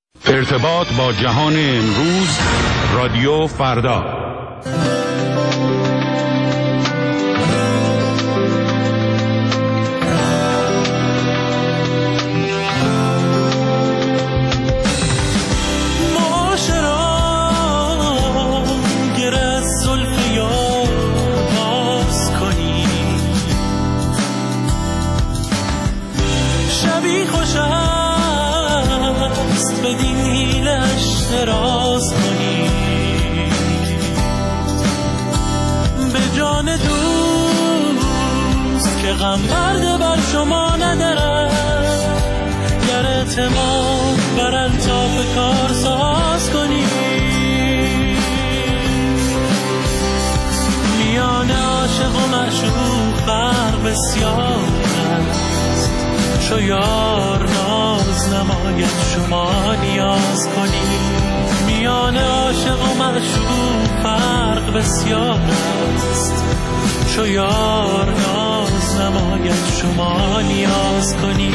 ارتباط با جهان امروز، رادیو فردا. راز کنی به جان دوست که غم برده بر شما ندارد، گر اعتماد بر الطاف کار ساز کنی. میان عاشق و معشوق فرق بسیار است، چو یار ناز نماید شما نیاز کنی. میان عاشق و معشوق فرق بسیار است، چو یار ناز نماید شما نیاز کنی.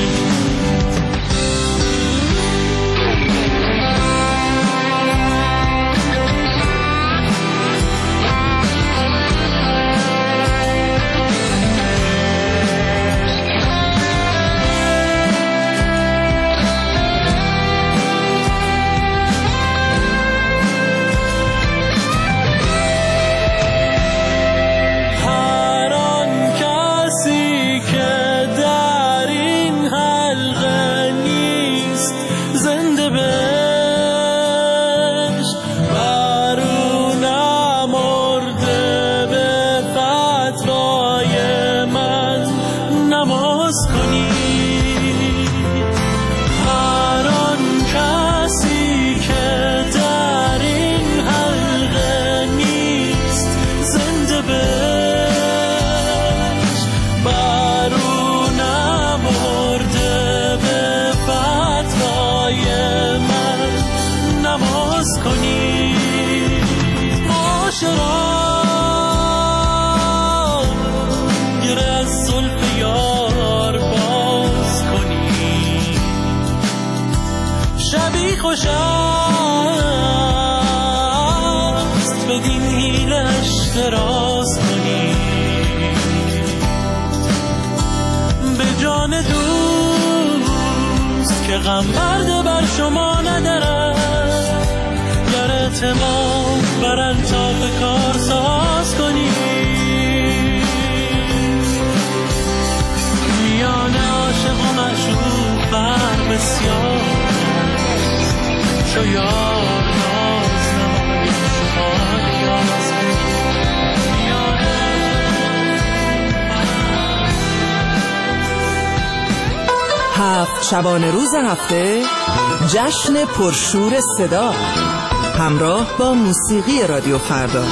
خوش است بدین حیلش دراز کنی، به جان دوست که غم برده بر شما ندارد، گر اعتماد بر الطاف کار ساز کنی. میان عاشق و معشوق فرق بسیار، چو یار ناز نماید شما نیاز کنی. هفت شبانه روز هفته جشن پرشور صدا همراه با موسیقی رادیو فردا.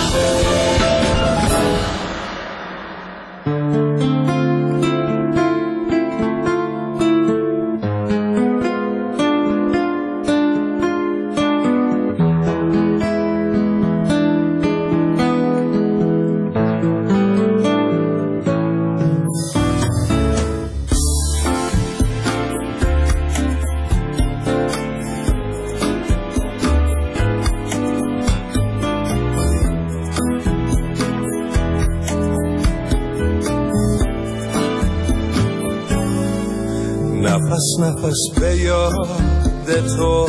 نفس به یاد تو،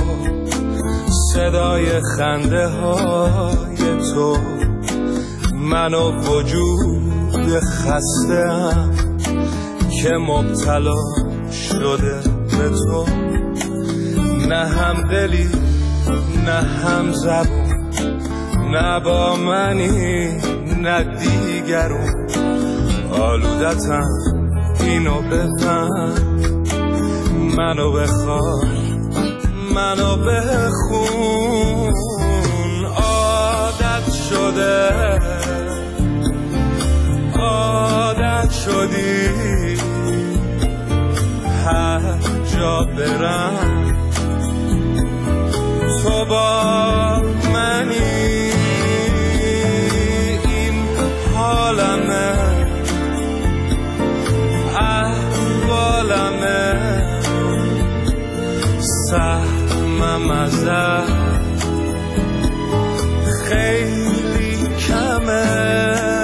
صدای خنده های تو، من و وجود خسته‌ام که مبتلا شده به تو. نه هم دلی نه هم زبون، نه با منی نه دیگرون. آلودتم اینو بفهم، منو بخواه منو بخون. عادت شده عادت شدی هر جا برم تو با منی. این حالمه احوالمه، سهمم سهمم ازت خیلی کمه.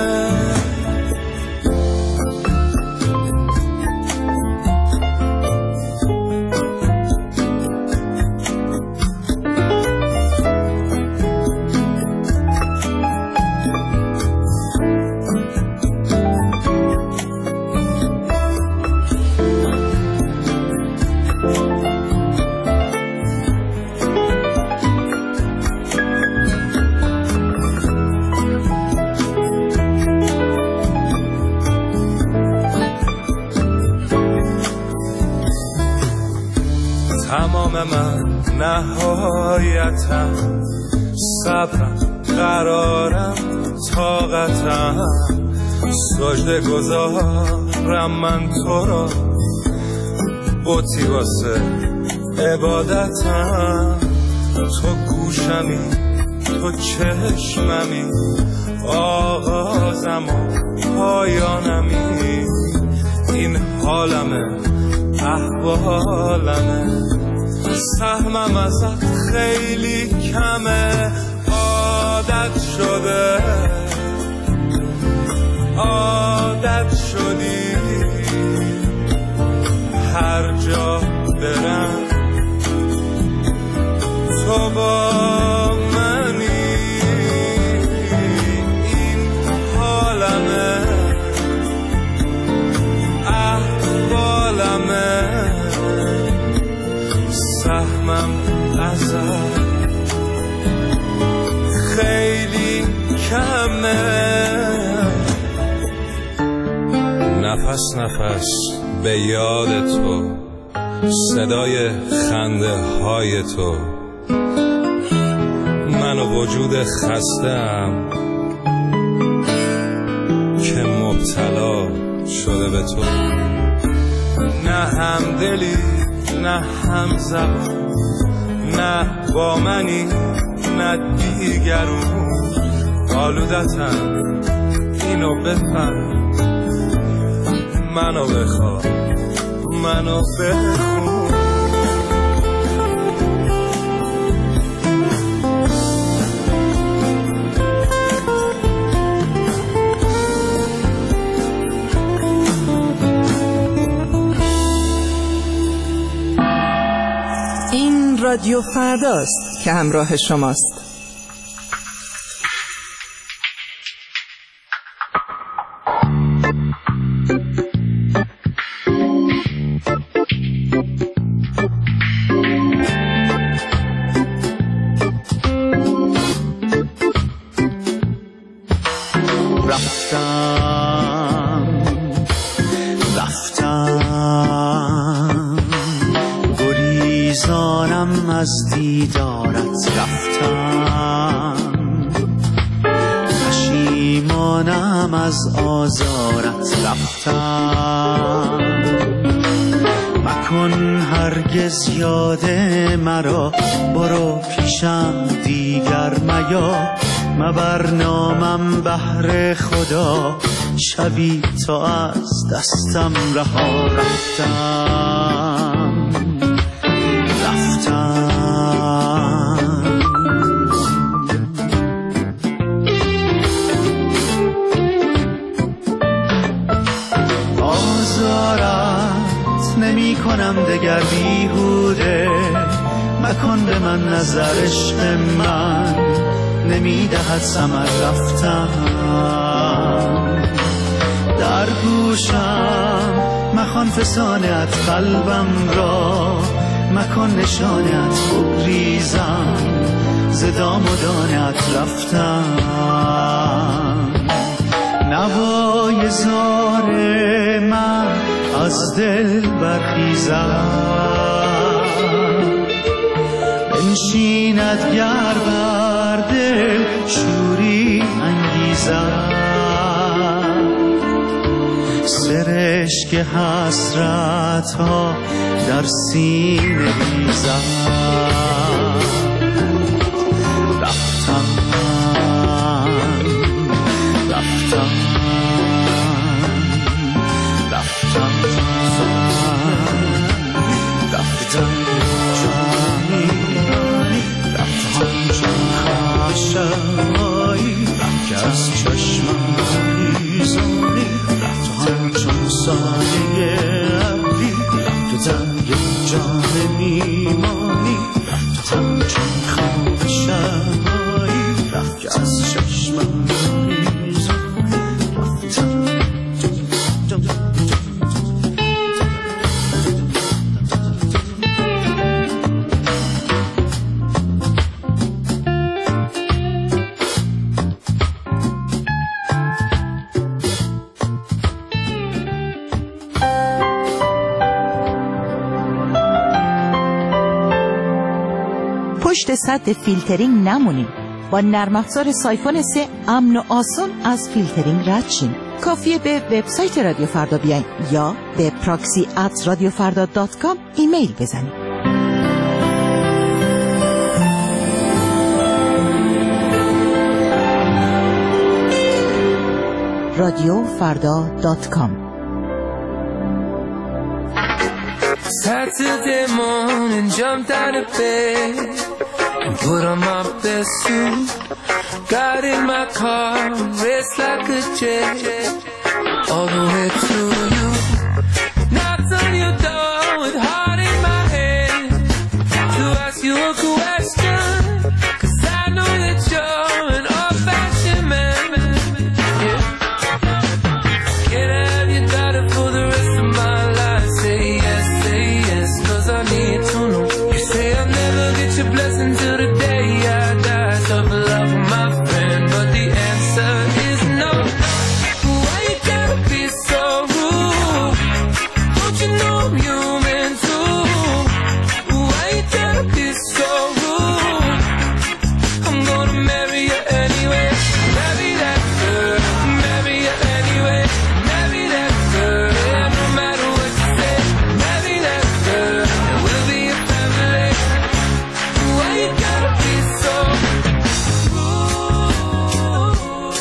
تمام من نهایتم، صبرم قرارم طاقتم، سجده گذارم من تو را، بوتی واسه عبادتم. تو گوشمی تو چشممی، آغازم و پایانمی، این حالمه احوالمه، سهمم ازت خیلی کمه. عادت شده عادت شدی، هر جا برم تو با منی، این حالمه احوالمه، سهمم ازت خیلی کمه. نفس نفس به یاد تو، صدای خنده های تو، من و وجود خسته‌ام که مبتلا شده به تو. نه همدلی نه هم زبان، نه با منی نه دیگرون، آلودتم اینو بفهم، منو بخواه منو بخون. این رادیو فرداست که همراه شماست. رفتم گریزانم از دیدارت، رفتم پشیمانم از آزارت، رفتم مکن هرگز یاد مرا، برو پیشم دیگر میا، مبر نامم بهر خدا، شبی تو از دستم رها. رفتم آزارت نمی کنم دگر بیهوده، مکن به من نظر عشق من نمی دهد ثمر. رفتم در گوشم مخوان فسانت قلبم را، مکن نشانت بگریزم ز دام و دانت. رفتم نوای زار من از دل برخیزم، بنشیند گر بر دل شوری انگیزم، سرشک حسرت ها در سینه ریزم. رفتم رفتم رفتم رفتم جانی پشت سد فیلترینگ نمونین. با نرم افزار سایفون 3 امن و آسان از فیلترینگ رد شین. کافیه به وبسایت رادیو فردا بیاین یا به proxy@radiofarda.com ایمیل بزنید. radiofarda.com. Saturday morning, jumped out of bed and put on my best suit. Got in my car, raced like a jet all the way to you. Knocked on your door with heart in my hand to ask you a question, 'cause I know that you're an old-fashioned man. Yeah. Can I have your daughter for the rest of my life? Say yes, 'cause I need to know. You say I'll never get your blessing till the day I die. Tough love with my friend, but the answer is no. Why you gotta be so rude? Don't you know I'm human too? Why you gotta be so rude? I'm gonna marry you anyway. Marry that girl, marry you anyway. Marry that girl, yeah, no matter what you say. Marry that girl, and we'll be a family. Why you gotta be so rude?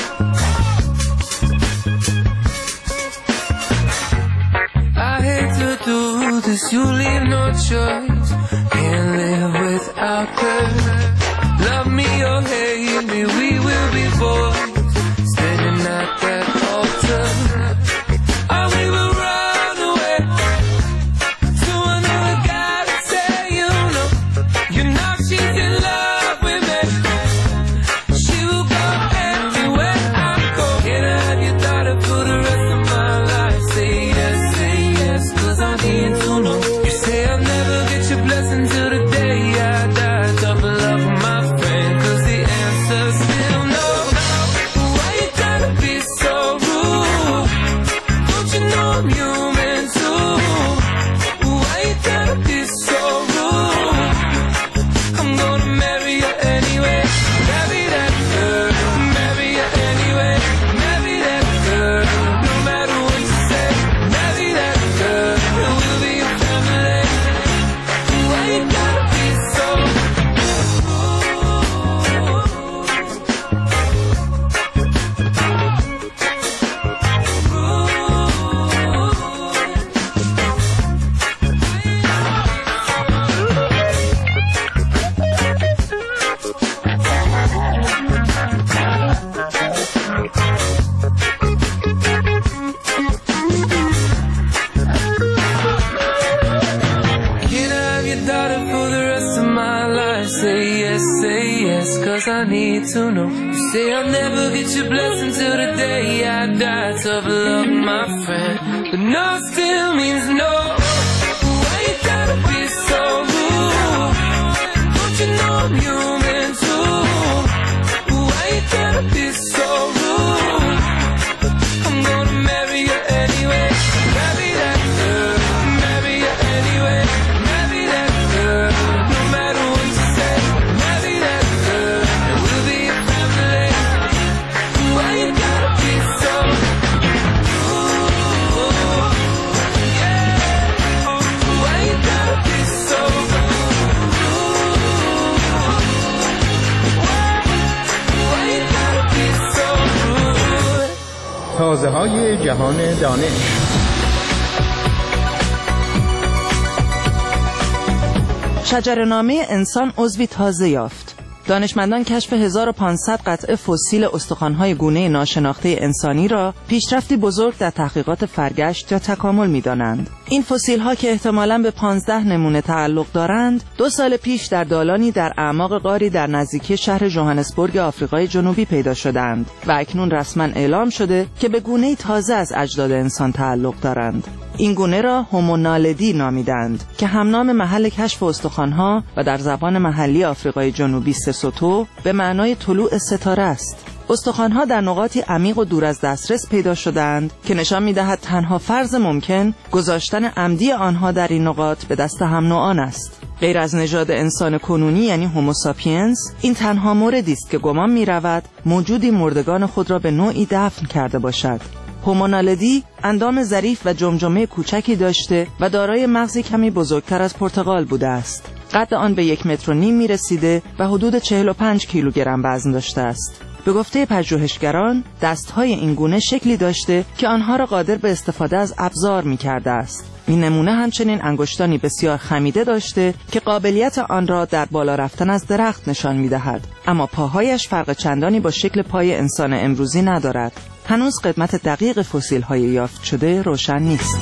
I hate to do this, you leave no choice. Can't live without her. Love me or hate me, we will be boys standing at that altar. Or we will run away to another guy to say you know she's in love with me. She will go anywhere I go. Can I have your daughter for the rest of my life? Say yes, 'cause I need to know. You say I'll never get your blessing till the day I die. Double love with my friend, 'cause the answer's still no. Why you gotta be so rude? Don't you know I'm human too? Why you gotta be so rude? I'm gonna marry you anyway. Marry that girl, marry you anyway. Marry that girl, no matter what you say. Marry that girl, and we'll be a family. Why you gotta be so rude? Can I have your daughter for the rest of my life? Say yes, 'cause I need to know. You say I'll never get your blessing till the day I die. Tough love, my friend, but no still means no. Why you gotta be so rude? Don't you know I'm human too? Why you gotta be so rude? I'm gonna marry you anyway. Marry that girl, marry you anyway. Marry that girl, no matter what you say. Marry that girl, and we'll be a family. Why you gotta be so rude? Yeah. Why you gotta be so rude? Why you gotta be so rude? تازه‌های جهان دانش. شجره‌نامه انسان عضوی تازه یافت. دانشمندان کشف 1500 قطعه فسیل استخوان‌های گونه ناشناخته انسانی را پیشرفتی بزرگ در تحقیقات فرگشت یا تکامل می‌دانند. این فسیل‌ها که احتمالاً به 15 نمونه تعلق دارند، 2 سال پیش در دالانی در اعماق غاری در نزدیکی شهر ژوهانسبورگ آفریقای جنوبی پیدا شدند و اکنون رسما اعلام شده که به گونه‌ای تازه از اجداد انسان تعلق دارند. این گونه را هومونالدی نامیدند که همنام محل کشف استخوان‌ها و در زبان محلی آفریقای جنوبی سسوتو به معنای طلوع ستاره است. استخوان‌ها در نقاطی عمیق و دور از دسترس پیدا شدند که نشان می‌دهد تنها فرض ممکن گذاشتن عمدی آنها در این نقاط به دست هم نوعان است. غیر از نژاد انسان کنونی یعنی هوموساپینز، این تنها موردی است که گمان می‌رود موجودی مردگان خود را به نوعی دفن کرده باشد. هومونالدی اندام ظریف و جمجمه کوچکی داشته و دارای مغزی کمی بزرگتر از پرتقال بوده است. قد آن به 1.5 متر می‌رسیده و حدود 45 کیلوگرم وزن داشته است. به گفته پژوهشگران، دست‌های این گونه شکلی داشته که آنها را قادر به استفاده از ابزار می‌کرده است. این نمونه همچنین انگشتانی بسیار خمیده داشته که قابلیت آن را در بالا رفتن از درخت نشان می‌دهد، اما پاهایش فرق چندانی با شکل پای انسان امروزی ندارد. هنوز قدمت دقیق فسیل‌های یافت شده روشن نیست.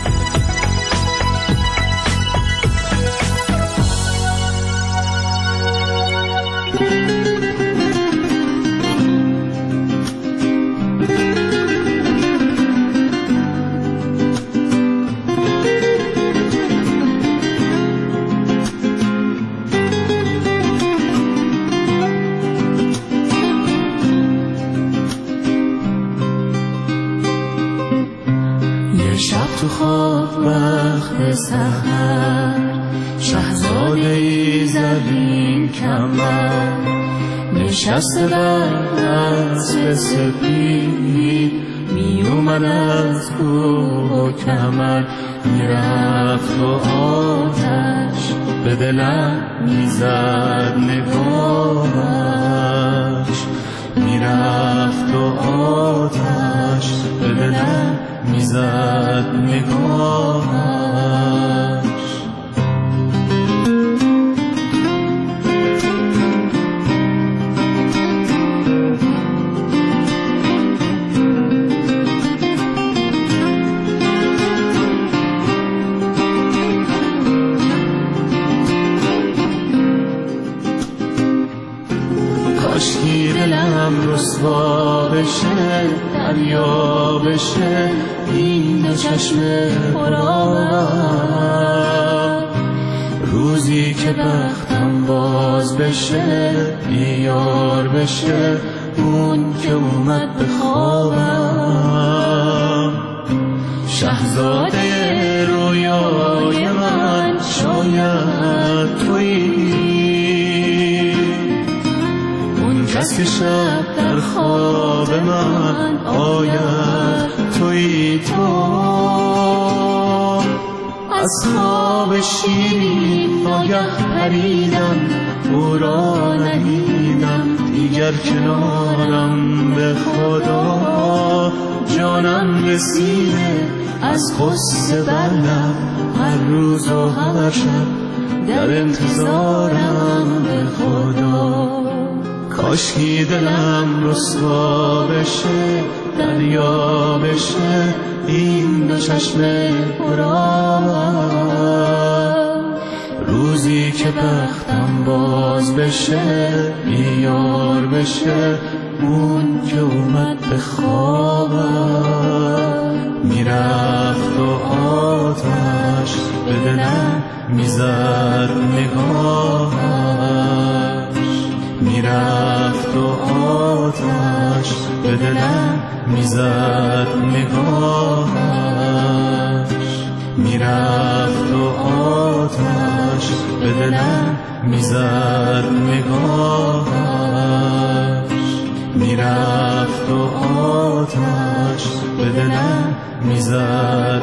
تو خواب وقت سحر شهزاده‌ای زرین کمر نشسته بر اسب سپید می اومد از کوه و کمر میرفت و آتش به دلم میزد نگاهش میرفت و آتش به دلم میزد نگاهش کاشکی دلم رسوا بشه دریا بشه این دو چشم پرآب روزی که بختم باز بشه بیار بشه اون که اومد به خوابم شهزاده رویای من شاید تویی اون کس که شب در خواب من آید تویی تو از خواب شیرین ناگه پریدم او را ندیدم دیگر کنارم به خدا جانم رسیده از غصه بردم هر روز و هر شب در انتظارم به خدا کاشکی دلم رسوا بشه دریا بشه این دو چشم پرآب روزی که بختم باز بشه بیار بشه اون که اومد به خوابم میرفت و آتش به دلم میزد نگاهش میرفت و آتش به دلم میزد نگاهش میرفت و آتش به دلم میزد نگاهش میرفت و آتش به دلم میزد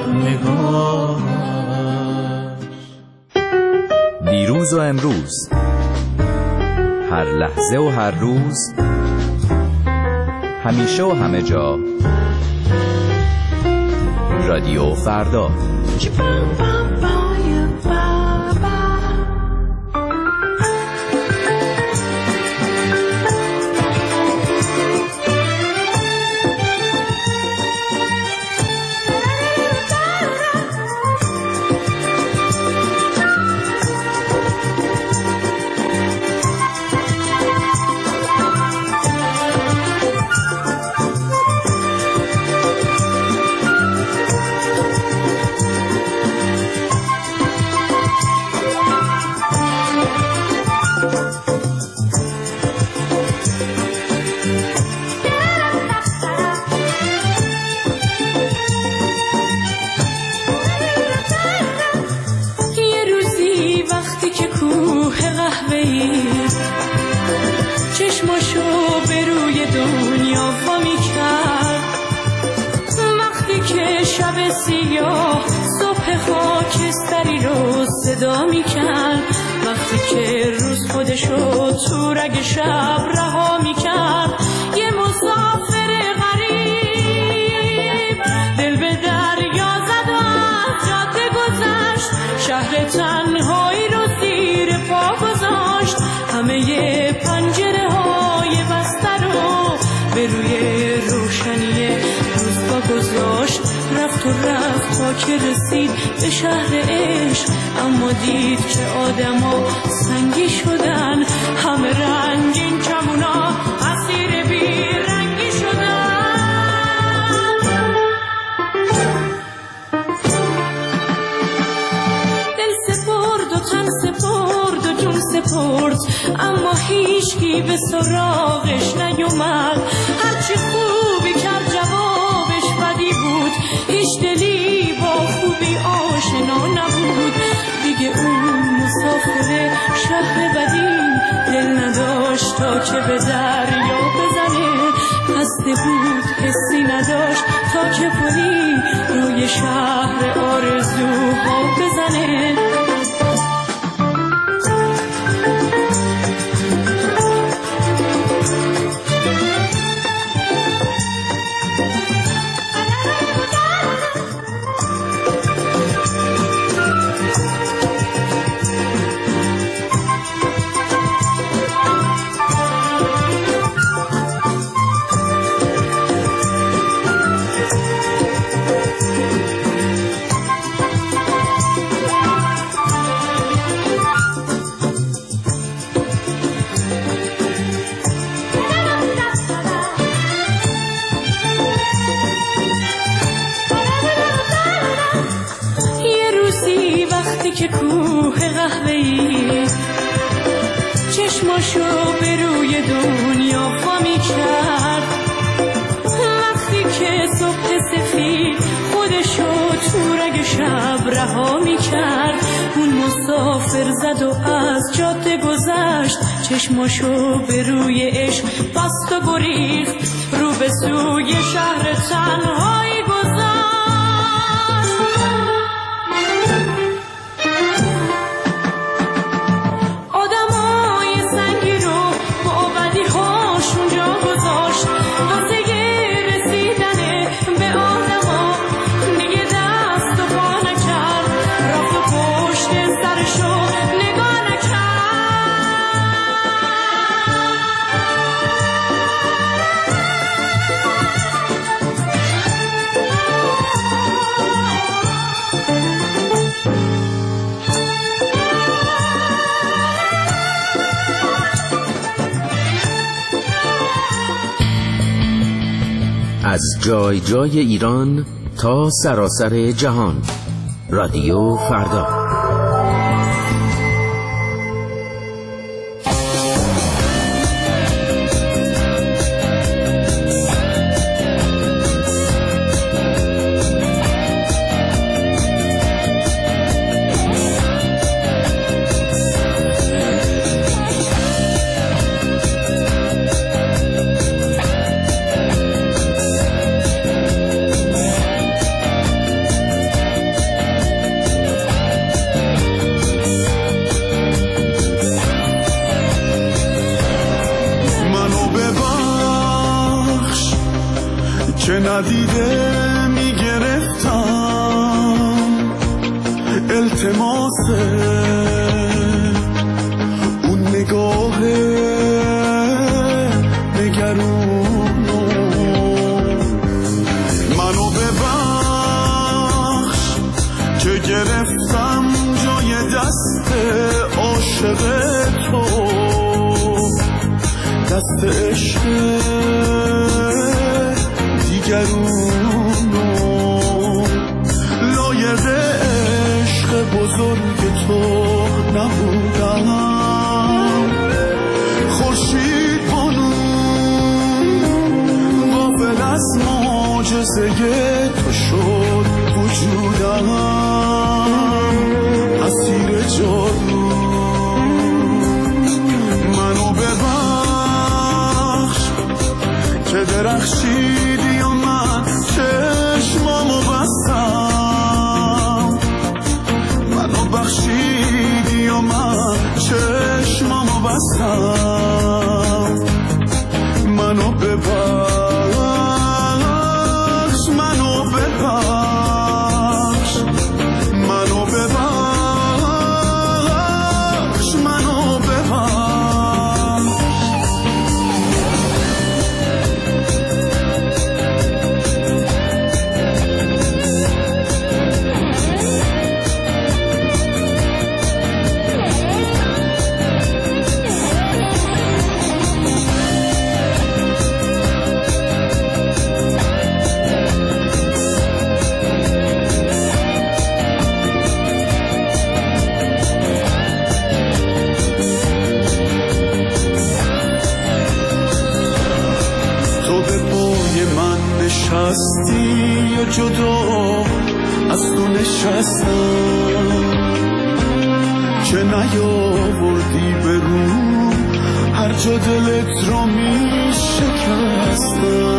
نگاهش دیروز و امروز هر لحظه و هر روز همیشه و همه جا رادیو فردا صدا میکرد، وقتی که روز خودشو تو رگ شب رها میکرد. یه مسافر غریب دل به دریا زد و از جاده گذشت، شهر تنهایی رو زیر پا گذاشت. همه پنجره های بسته رو به روی روشنی روز پا گذاشت. رفت و رفت تا که رسید به شهر عشق، اما دید که آدما سنگی شدن، همه رنگین کمونا اسیر بی رنگی شدن. دل سپرد و تن سپرد و جون سپرد، اما هیچکی به سراغش نیومد. هرچی خوبی کرد جوابش بدی بود، هیچ دلی با خوبی آشنا نبود. دیگه اون مسافر شهر بدی دل نداشت تا که به دریا بزنه، خسته بود حسی نداشت تا که پری روی شهر آرزوها بزنه. که کوه قهوه‌ای چشماشو به روی دنیا فامی کرد، وقتی که صبح سفید خودشو تو رگ شب رها می کرد. اون مسافر زد و از جاده گذشت، چشماشو به روی عشق بست و گریخت، رو به سوی شهر تنهایی گذشت. از جای جای ایران تا سراسر جهان، رادیو فردا. ندیده میگرفتم التماسه اون نگاه نگرونو، منو ببخش که گرفتم جای دست عاشق تو، دست عشق دیگرونو، لایق عشق بزرگ تو نبودم. خورشید بانو غافل از معجزه تو شد وجودم، اسیر جادو منو ببخش که درخشیدی و من نشستی یا جدا از تو نشستم که نیاوردی به رو هر جا دلت را می شکستم